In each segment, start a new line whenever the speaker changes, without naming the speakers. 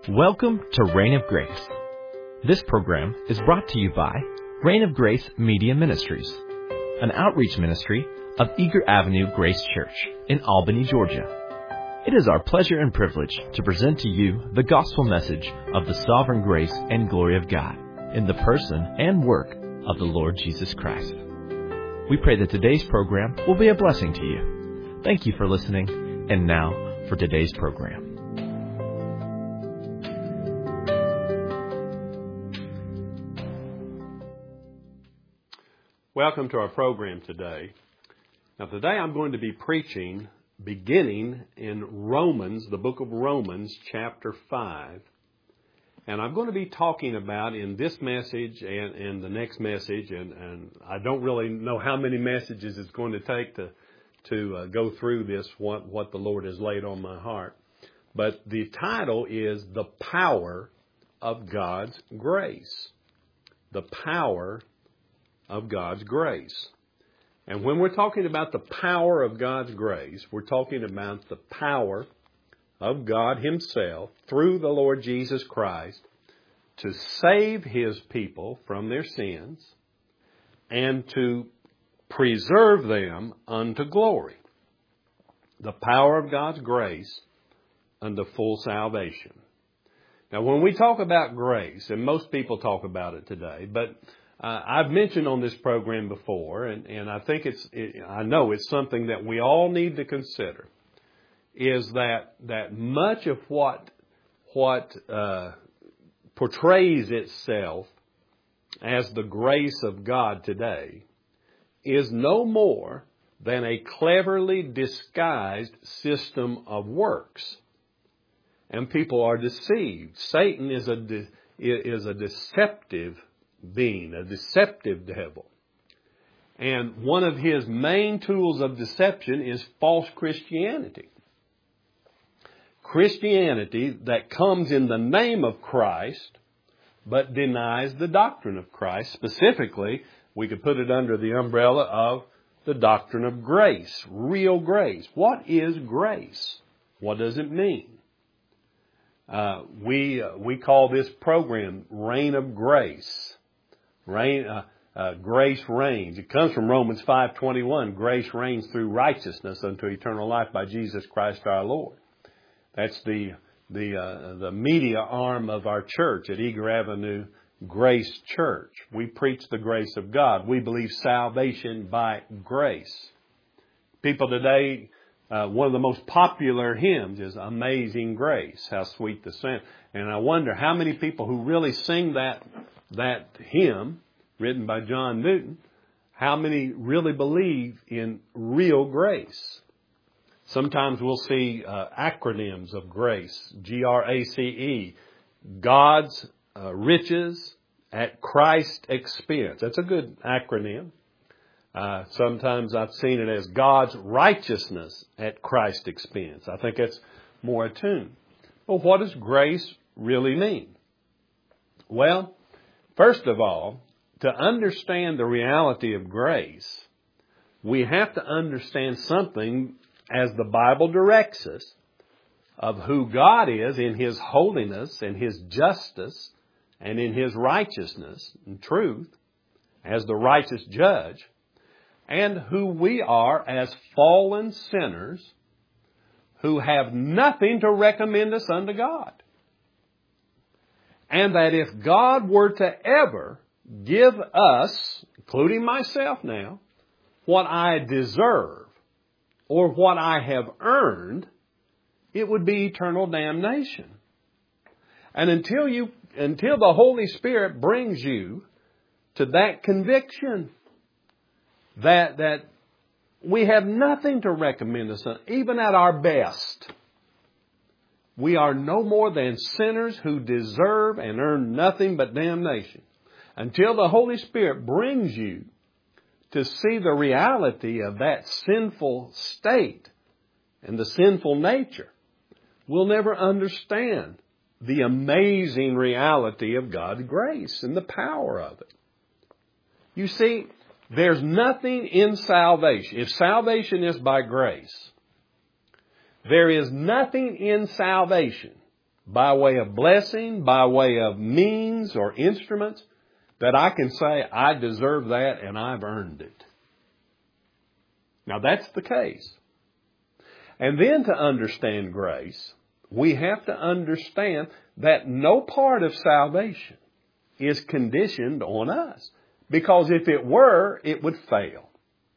Welcome to Reign of Grace. This program is brought to you by Reign of Grace Media Ministries, an outreach ministry of Eager Avenue Grace Church in Albany, Georgia. It is our pleasure and privilege to present to you the gospel message of the sovereign grace and glory of God in the person and work of the Lord Jesus Christ. We pray that today's program will be a blessing to you. Thank you for listening, and now for today's program.
Welcome to our program today. Now today I'm going to be preaching beginning in Romans, the book of Romans, chapter 5. And I'm going to be talking about in this message and the next message, and I don't really know how many messages it's going to take to go through this, what the Lord has laid on my heart. But the title is The Power of God's Grace. The Power of God's grace. And when we're talking about the power of God's grace, we're talking about the power of God Himself through the Lord Jesus Christ to save His people from their sins and to preserve them unto glory. The power of God's grace unto full salvation. Now, when we talk about grace, and most people talk about it today, but I've mentioned on this program before, and I think I know it's something that we all need to consider, is that much of what portrays itself as the grace of God today is no more than a cleverly disguised system of works. And people are deceived. Satan is a deceptive being, a deceptive devil. And one of his main tools of deception is false Christianity. Christianity that comes in the name of Christ, but denies the doctrine of Christ. Specifically, we could put it under the umbrella of the doctrine of grace, real grace. What is grace? What does it mean? We call this program Reign of Grace. Grace reigns. It comes from Romans 5:21. Grace reigns through righteousness unto eternal life by Jesus Christ our Lord. That's the media arm of our church at Eager Avenue Grace Church. We preach the grace of God. We believe salvation by grace. People today, one of the most popular hymns is Amazing Grace. How sweet the sound. And I wonder how many people who really sing that hymn, written by John Newton, how many really believe in real grace? Sometimes we'll see acronyms of grace, GRACE, God's riches at Christ's expense. That's a good acronym. Sometimes I've seen it as God's righteousness at Christ's expense. I think that's more attuned. Well, what does grace really mean? Well, first of all, to understand the reality of grace, we have to understand something as the Bible directs us of who God is in His holiness and His justice and in His righteousness and truth as the righteous judge, and who we are as fallen sinners who have nothing to recommend us unto God. And that if God were to ever give us, including myself now, what I deserve or what I have earned, it would be eternal damnation. And until the Holy Spirit brings you to that conviction that we have nothing to recommend us, even at our best, we are no more than sinners who deserve and earn nothing but damnation. Until the Holy Spirit brings you to see the reality of that sinful state and the sinful nature, we'll never understand the amazing reality of God's grace and the power of it. You see, there's nothing in salvation. If salvation is by grace, there is nothing in salvation by way of blessing, by way of means or instruments, that I can say, I deserve that and I've earned it. Now that's the case. And then to understand grace, we have to understand that no part of salvation is conditioned on us. Because if it were, it would fail.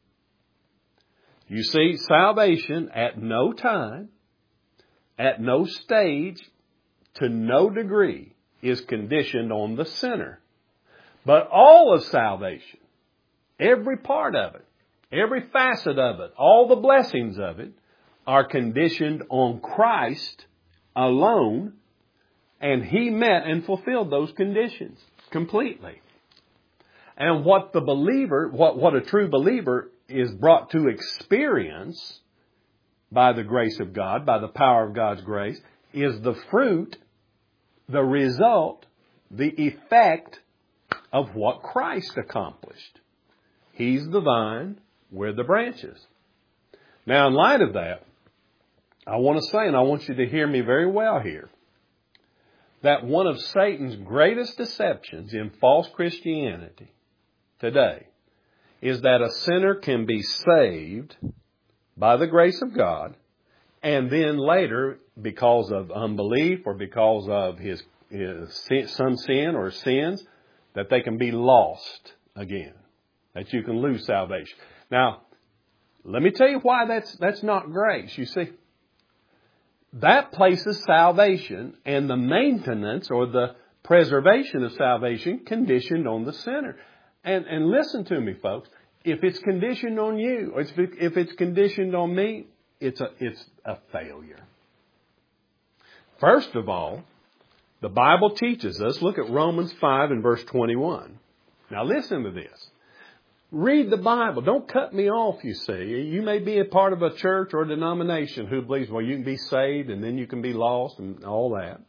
You see, salvation at no time, at no stage, to no degree, is conditioned on the sinner. But all of salvation, every part of it, every facet of it, all the blessings of it, are conditioned on Christ alone, and He met and fulfilled those conditions completely. And what the believer, what a true believer is brought to experience by the grace of God, by the power of God's grace, is the fruit, the result, the effect of what Christ accomplished. He's the vine, we're the branches. Now, in light of that, I want to say, and I want you to hear me very well here, that one of Satan's greatest deceptions in false Christianity today is that a sinner can be saved by the grace of God, and then later, because of unbelief or because of some sin or sins, that they can be lost again, that you can lose salvation. Now, let me tell you why that's not grace. You see, that places salvation and the maintenance or the preservation of salvation conditioned on the sinner. And listen to me, folks. If it's conditioned on you, or if it's conditioned on me, it's a failure. First of all, the Bible teaches us, look at Romans 5 and verse 21. Now listen to this. Read the Bible. Don't cut me off, you see. You may be a part of a church or a denomination who believes, well, you can be saved and then you can be lost and all that.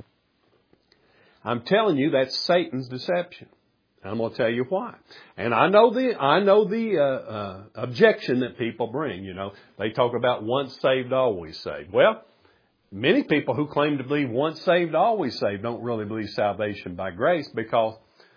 I'm telling you, that's Satan's deception. I'm going to tell you why. And I know the objection that people bring. You know, they talk about once saved, always saved. Well, many people who claim to believe once saved, always saved don't really believe salvation by grace, because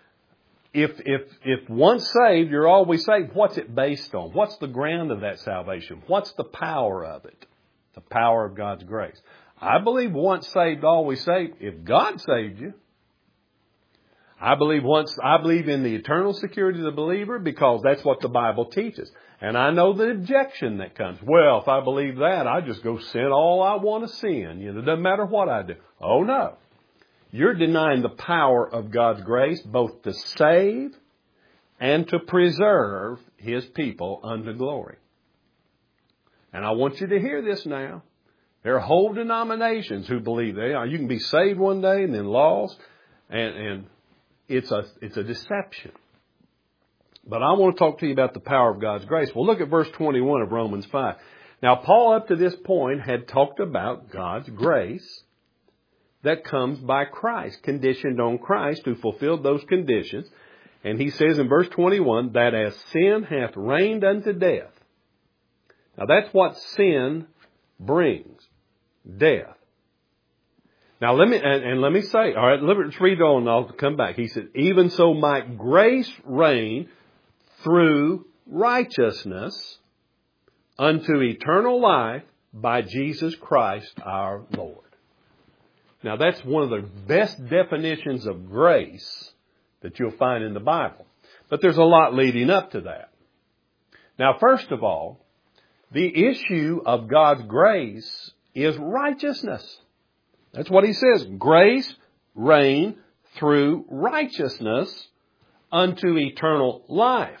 if once saved, you're always saved, what's it based on? What's the ground of that salvation? What's the power of it? The power of God's grace. I believe once saved, always saved. If God saved you, I believe in the eternal security of the believer, because that's what the Bible teaches. And I know the objection that comes. Well, if I believe that, I just go sin all I want to sin. You know, it doesn't matter what I do. Oh, no. You're denying the power of God's grace, both to save and to preserve His people unto glory. And I want you to hear this now. There are whole denominations who believe you can be saved one day and then lost, and it's a deception. But I want to talk to you about the power of God's grace. Well, look at verse 21 of Romans 5. Now, Paul, up to this point, had talked about God's grace that comes by Christ, conditioned on Christ, who fulfilled those conditions. And he says in verse 21, that as sin hath reigned unto death. Now, that's what sin brings, death. Now, let me say, all right, let's read on and I'll come back. He said, even so might grace reign through righteousness unto eternal life by Jesus Christ our Lord. Now, that's one of the best definitions of grace that you'll find in the Bible. But there's a lot leading up to that. Now, first of all, the issue of God's grace is righteousness. That's what he says. Grace reign through righteousness unto eternal life.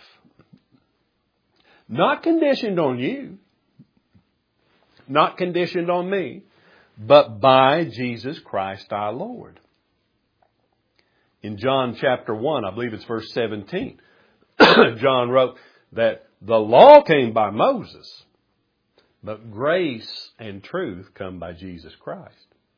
Not conditioned on you. Not conditioned on me. But by Jesus Christ our Lord. In John chapter 1, I believe it's verse 17, John wrote that the law came by Moses, but grace and truth come by Jesus Christ.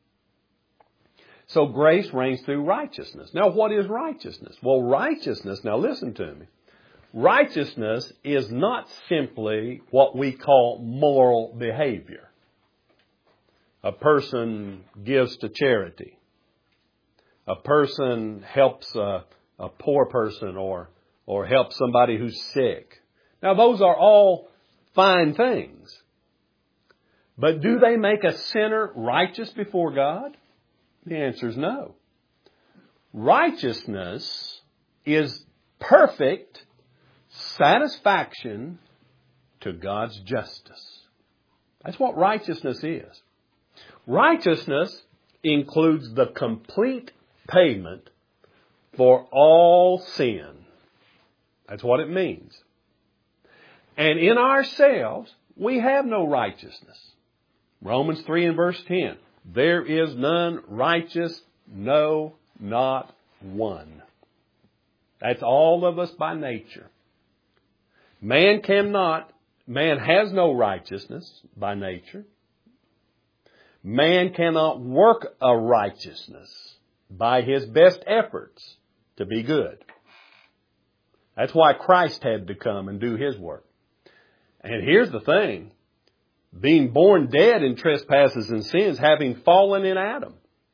So grace reigns through righteousness. Now, what is righteousness? Well, righteousness, now listen to me. Righteousness is not simply what we call moral behavior. A person gives to charity. A person helps a poor person or helps somebody who's sick. Now, those are all fine things. But do they make a sinner righteous before God? The answer is no. Righteousness is perfect satisfaction to God's justice. That's what righteousness is. Righteousness includes the complete payment for all sin. That's what it means. And in ourselves, we have no righteousness. Romans 3 and verse 10. There is none righteous, no, not one. That's all of us by nature. Man has no righteousness by nature. Man cannot work a righteousness by his best efforts to be good. That's why Christ had to come and do His work. And here's the thing. Being born dead in trespasses and sins, having fallen in Adam.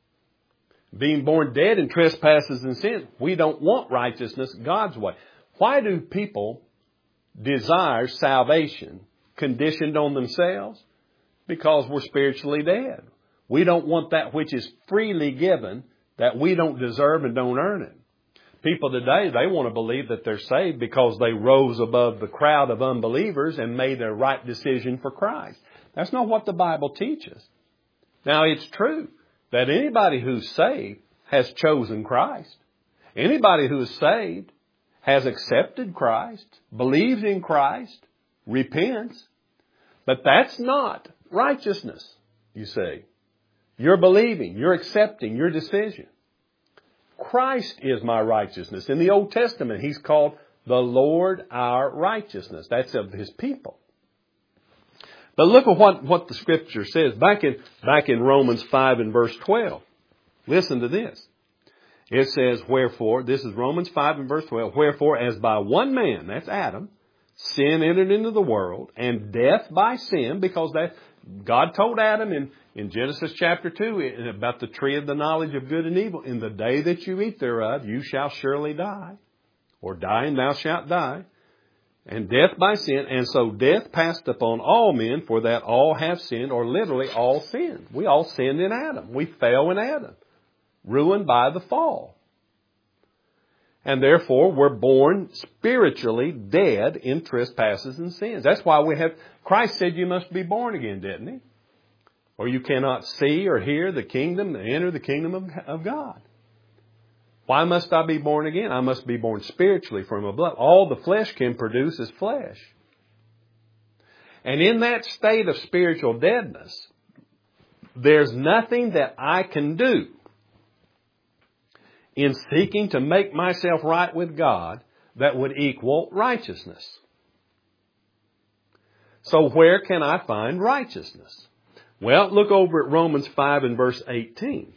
Being born dead in trespasses and sins, we don't want righteousness God's way. Why do people desire salvation conditioned on themselves? Because we're spiritually dead. We don't want that which is freely given, that we don't deserve and don't earn it. People today, they want to believe that they're saved because they rose above the crowd of unbelievers and made a right decision for Christ. That's not what the Bible teaches. Now, it's true that anybody who's saved has chosen Christ. Anybody who is saved has accepted Christ, believes in Christ, repents. But that's not righteousness, you see. You're believing, you're accepting your decision. Christ is my righteousness. In the Old Testament, He's called the Lord our righteousness. That's of His people. But look at what the Scripture says. Back in Romans 5 and verse 12. Listen to this. It says, wherefore, this is Romans 5 and verse 12, wherefore as by one man, that's Adam, sin entered into the world, and death by sin, because that God told Adam in Genesis chapter 2 about the tree of the knowledge of good and evil. In the day that you eat thereof, you shall surely die. Or die and thou shalt die. And death by sin. And so death passed upon all men, for that all have sinned, or literally all sinned. We all sinned in Adam. We fell in Adam. Ruined by the fall. And therefore, we're born spiritually dead in trespasses and sins. That's why Christ said you must be born again, didn't He? Or you cannot see or hear the kingdom, enter the kingdom of God. Why must I be born again? I must be born spiritually from above. All the flesh can produce is flesh. And in that state of spiritual deadness, there's nothing that I can do in seeking to make myself right with God that would equal righteousness. So where can I find righteousness? Well, look over at Romans 5 and verse 18.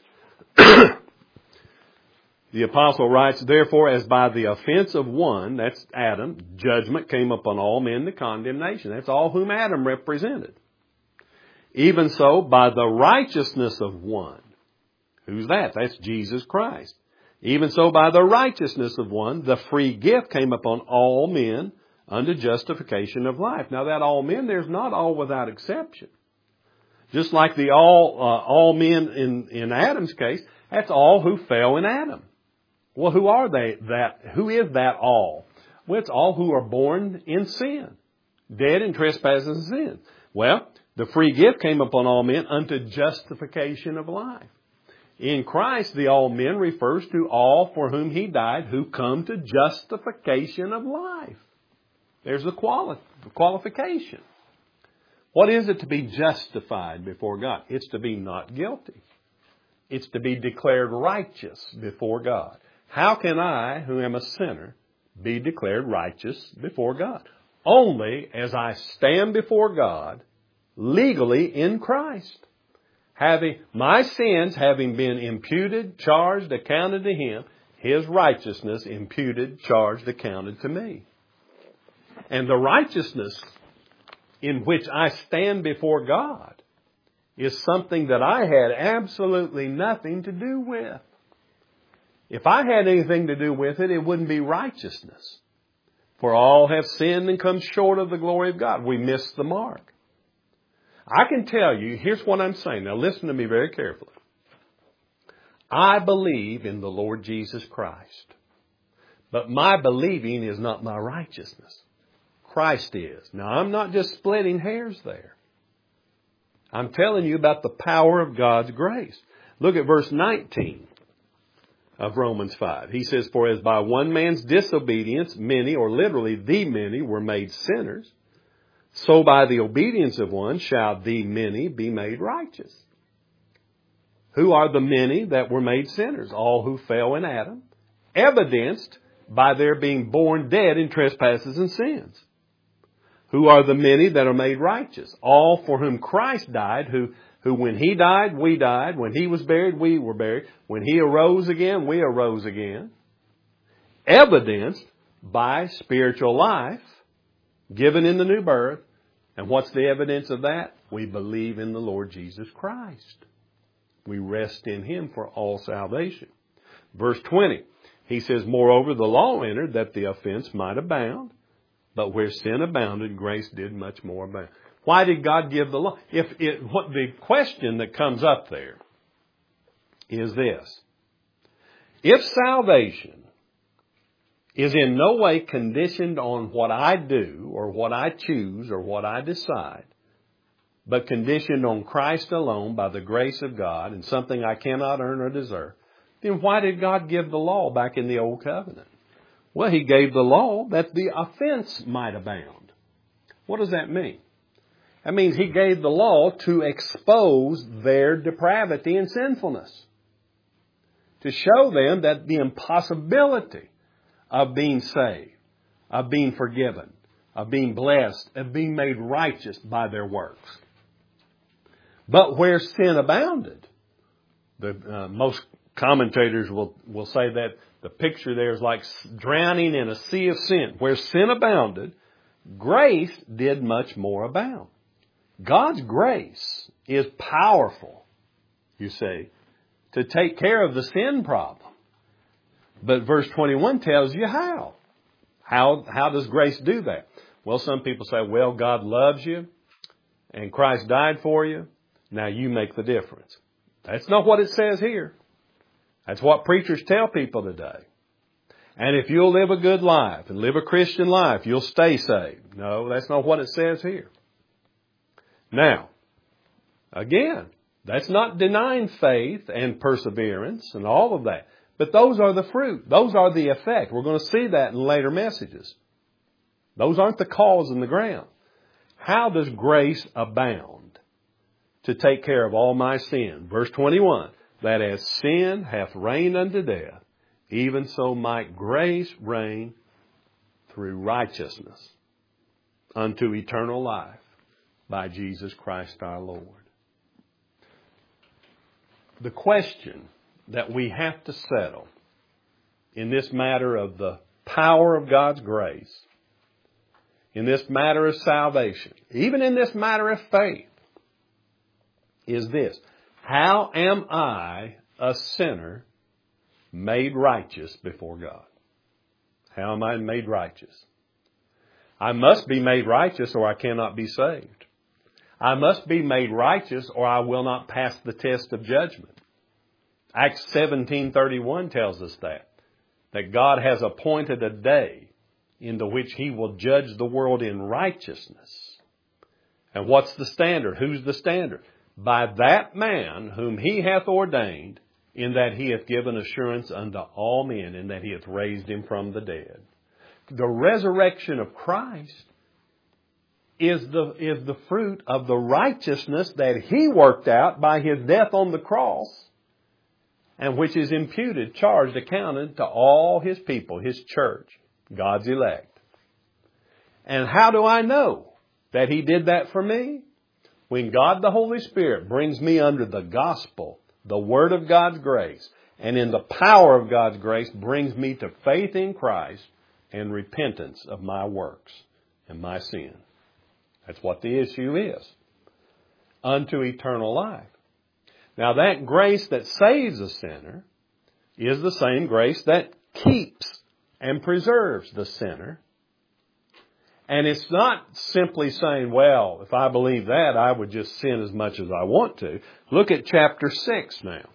The apostle writes, therefore, as by the offense of one, that's Adam, judgment came upon all men to condemnation. That's all whom Adam represented. Even so, by the righteousness of one. Who's that? That's Jesus Christ. Even so, by the righteousness of one, the free gift came upon all men unto justification of life. Now that all men, there's not all without exception. Just like the all men in Adam's case, that's all who fell in Adam. Well, who are they? Who is that all? Well, it's all who are born in sin, dead in trespasses and sin. Well, the free gift came upon all men unto justification of life. In Christ, the all men refers to all for whom He died, who come to justification of life. There's the qualification. What is it to be justified before God? It's to be not guilty. It's to be declared righteous before God. How can I, who am a sinner, be declared righteous before God? Only as I stand before God legally in Christ. My sins having been imputed, charged, accounted to Him, His righteousness imputed, charged, accounted to me. And the righteousness in which I stand before God is something that I had absolutely nothing to do with. If I had anything to do with it, it wouldn't be righteousness. For all have sinned and come short of the glory of God. We missed the mark. I can tell you, here's what I'm saying. Now listen to me very carefully. I believe in the Lord Jesus Christ. But my believing is not my righteousness. Christ is. Now I'm not just splitting hairs there. I'm telling you about the power of God's grace. Look at verse 19 of Romans 5. He says, for as by one man's disobedience, many, or literally the many, were made sinners, so by the obedience of one shall the many be made righteous. Who are the many that were made sinners? All who fell in Adam, evidenced by their being born dead in trespasses and sins. Who are the many that are made righteous? All for whom Christ died, who when He died, we died. When He was buried, we were buried. When He arose again, we arose again. Evidenced by spiritual life given in the new birth. And what's the evidence of that? We believe in the Lord Jesus Christ. We rest in Him for all salvation. Verse 20, he says, moreover, the law entered that the offense might abound. But where sin abounded, grace did much more abound. Why did God give the law? What the question that comes up there is this. If salvation is in no way conditioned on what I do or what I choose or what I decide, but conditioned on Christ alone by the grace of God and something I cannot earn or deserve, then why did God give the law back in the Old Covenant? Well, He gave the law that the offense might abound. What does that mean? That means He gave the law to expose their depravity and sinfulness. To show them that the impossibility of being saved, of being forgiven, of being blessed, of being made righteous by their works. But where sin abounded, most commentators will say that the picture there is like drowning in a sea of sin. Where sin abounded, grace did much more abound. God's grace is powerful, you see, to take care of the sin problem. But verse 21 tells you how. How does grace do that? Well, some people say, well, God loves you and Christ died for you. Now you make the difference. That's not what it says here. That's what preachers tell people today. And if you'll live a good life and live a Christian life, you'll stay saved. No, that's not what it says here. Now, again, that's not denying faith and perseverance and all of that. But those are the fruit. Those are the effect. We're going to see that in later messages. Those aren't the cause in the ground. How does grace abound to take care of all my sin? Verse 21. That as sin hath reigned unto death, even so might grace reign through righteousness unto eternal life by Jesus Christ our Lord. The question that we have to settle in this matter of the power of God's grace, in this matter of salvation, even in this matter of faith, is this. How am I, a sinner, made righteous before God? How am I made righteous? I must be made righteous or I cannot be saved. I must be made righteous or I will not pass the test of judgment. Acts 17:31 tells us that God has appointed a day into which He will judge the world in righteousness. And what's the standard? Who's the standard? By that man whom He hath ordained, in that He hath given assurance unto all men, in that He hath raised Him from the dead. The resurrection of Christ is the fruit of the righteousness that He worked out by His death on the cross, and which is imputed, charged, accounted to all His people, His church, God's elect. And how do I know that He did that for me? When God the Holy Spirit brings me under the gospel, the word of God's grace, and in the power of God's grace brings me to faith in Christ and repentance of my works and my sin. That's what the issue is. unto eternal life. Now that grace that saves a sinner is the same grace that keeps and preserves the sinner. And it's not simply saying, well, if I believe that, I would just sin as much as I want to. Look at chapter 6 now.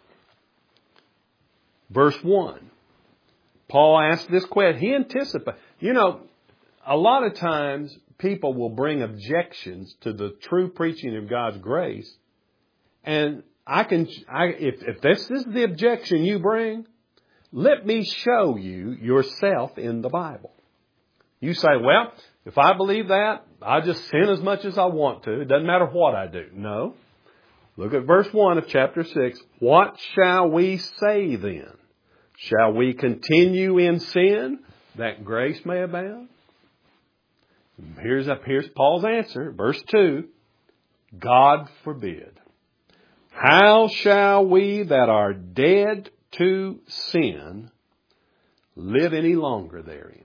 Verse 1. Paul asked this question. He anticipated. You know, a lot of times people will bring objections to the true preaching of God's grace. And if this is the objection you bring, let me show you yourself in the Bible. You say, well, if I believe that, I just sin as much as I want to. It doesn't matter what I do. No. Look at verse 1 of chapter 6. What shall we say then? Shall we continue in sin that grace may abound? Here's Paul's answer. Verse 2. God forbid. How shall we that are dead to sin live any longer therein?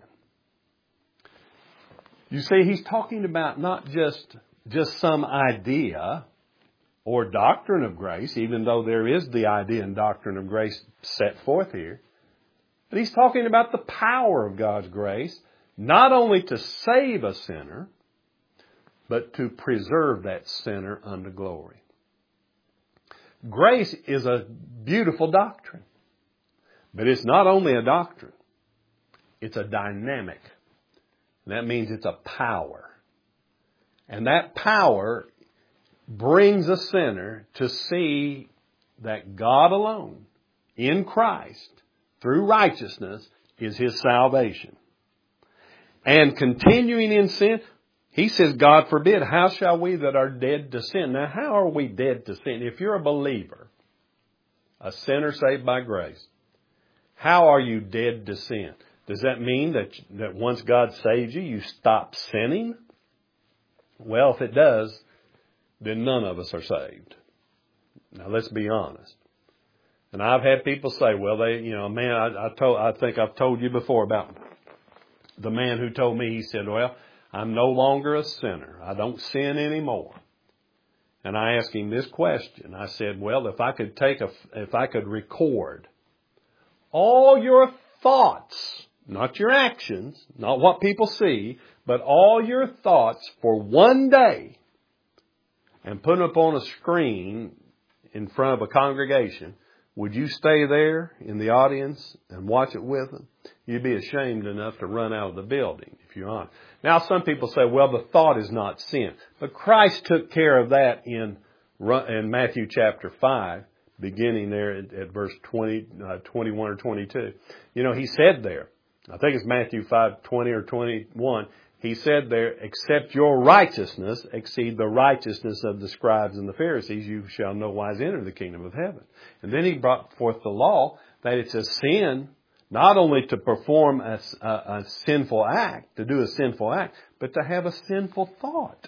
You see, he's talking about not just some idea or doctrine of grace, even though there is the idea and doctrine of grace set forth here. But he's talking about the power of God's grace, not only to save a sinner, but to preserve that sinner unto glory. Grace is a beautiful doctrine, but it's not only a doctrine, it's a dynamic. That means it's a power. And that power brings a sinner to see that God alone, in Christ, through righteousness, is his salvation. And continuing in sin, he says, God forbid, how shall we that are dead to sin? Now, how are we dead to sin? If you're a believer, a sinner saved by grace, how are you dead to sin? Does that mean that once God saves you, you stop sinning? Well, if it does, then none of us are saved. Now, let's be honest. And I've had people say, well, I think I've told you before about the man who told me, he said, well, I'm no longer a sinner. I don't sin anymore. And I asked him this question. I said, well, if I could record all your thoughts, not your actions, not what people see, but all your thoughts for one day and put them up on a screen in front of a congregation, would you stay there in the audience and watch it with them? You'd be ashamed enough to run out of the building if you're honest. Now, some people say, well, the thought is not sin. But Christ took care of that in Matthew chapter 5, beginning there at verse 21 or 22. You know, he said there, I think it's Matthew 5:20 or 21. He said there, except your righteousness exceed the righteousness of the scribes and the Pharisees, you shall no wise enter the kingdom of heaven. And then he brought forth the law that it's a sin not only to perform a sinful act, to do a sinful act, but to have a sinful thought.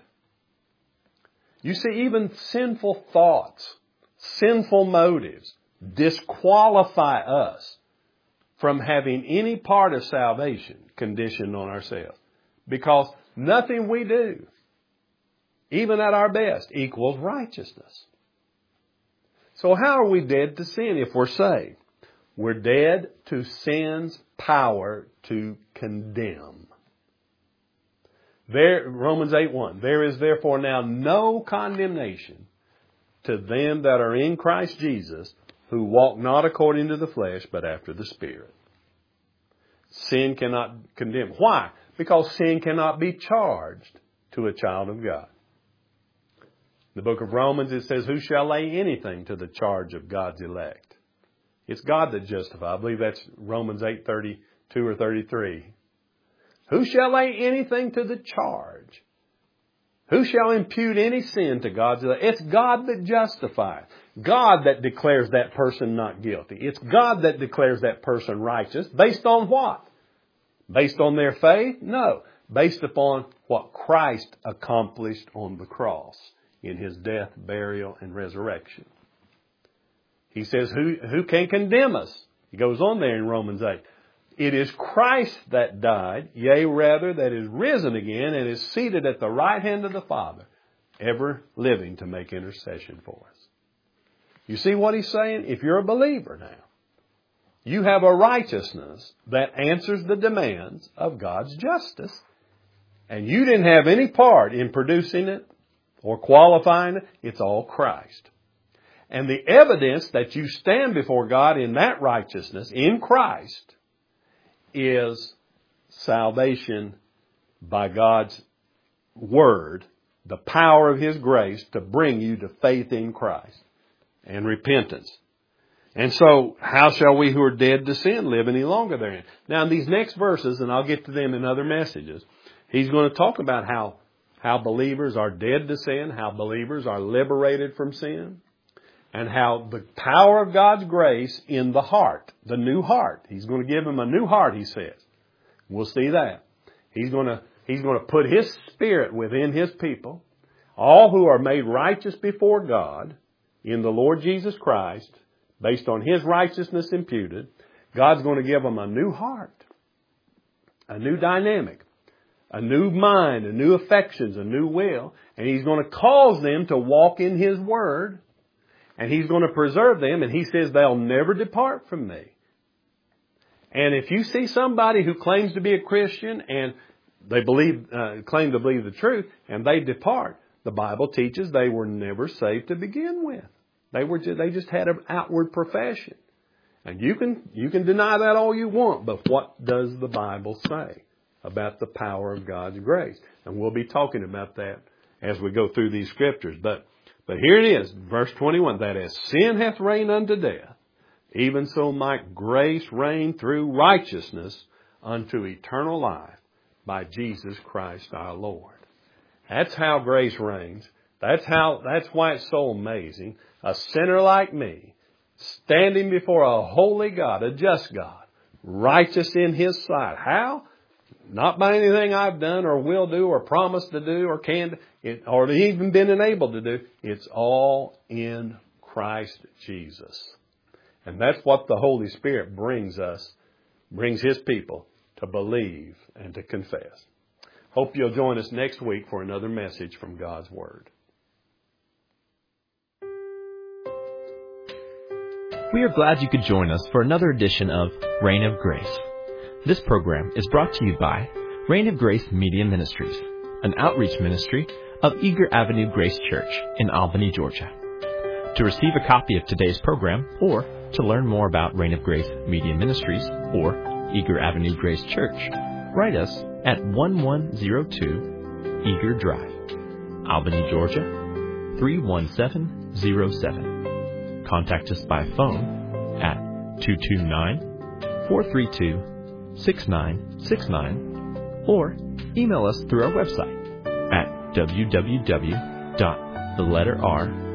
You see, even sinful thoughts, sinful motives disqualify us from having any part of salvation conditioned on ourselves. Because nothing we do, even at our best, equals righteousness. So how are we dead to sin if we're saved? We're dead to sin's power to condemn. Romans 8:1. There is therefore now no condemnation to them that are in Christ Jesus, who walk not according to the flesh, but after the Spirit. Sin cannot condemn. Why? Because sin cannot be charged to a child of God. In the book of Romans, it says, who shall lay anything to the charge of God's elect? It's God that justifies. I believe that's Romans 8:32 or 33. Who shall lay anything to the charge? Who shall impute any sin to God's elect? It's God that justifies. God that declares that person not guilty. It's God that declares that person righteous. Based on what? Based on their faith? No. Based upon what Christ accomplished on the cross in his death, burial, and resurrection. He says, who can condemn us? He goes on there in Romans 8. It is Christ that died, yea, rather, that is risen again and is seated at the right hand of the Father, ever living to make intercession for us. You see what he's saying? If you're a believer now, you have a righteousness that answers the demands of God's justice. And you didn't have any part in producing it or qualifying it. It's all Christ. And the evidence that you stand before God in that righteousness, in Christ, is salvation by God's Word, the power of His grace to bring you to faith in Christ and repentance. And so, how shall we who are dead to sin live any longer therein? Now, in these next verses, and I'll get to them in other messages, he's going to talk about how believers are dead to sin, how believers are liberated from sin, and how the power of God's grace in the heart, the new heart. He's going to give them a new heart, he says. We'll see that. He's going to put His Spirit within His people, all who are made righteous before God in the Lord Jesus Christ, based on His righteousness imputed. God's going to give them a new heart, a new dynamic, a new mind, a new affections, a new will, and He's going to cause them to walk in His Word, and He's going to preserve them, and He says they'll never depart from me. And if you see somebody who claims to be a Christian and they claim to believe the truth, and they depart, the Bible teaches they were never saved to begin with. They just had an outward profession. And you can deny that all you want, but what does the Bible say about the power of God's grace? And we'll be talking about that as we go through these scriptures. But here it is, verse 21, that as sin hath reigned unto death, even so might grace reign through righteousness unto eternal life by Jesus Christ our Lord. That's how grace reigns. That's why it's so amazing. A sinner like me, standing before a holy God, a just God, righteous in His sight. How? Not by anything I've done or will do or promised to do or can or even been enabled to do. It's all in Christ Jesus. And that's what the Holy Spirit brings His people to believe and to confess. Hope you'll join us next week for another message from God's Word.
We are glad you could join us for another edition of Reign of Grace. This program is brought to you by Reign of Grace Media Ministries, an outreach ministry of Eager Avenue Grace Church in Albany, Georgia. To receive a copy of today's program or to learn more about Reign of Grace Media Ministries or Eager Avenue Grace Church, write us at 1102 Eager Drive, Albany, Georgia 31707. Contact us by phone at 229-432-6969 or email us through our website at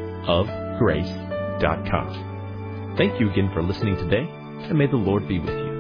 www.theletterrofgrace.com. Thank you again for listening today, and may the Lord be with you.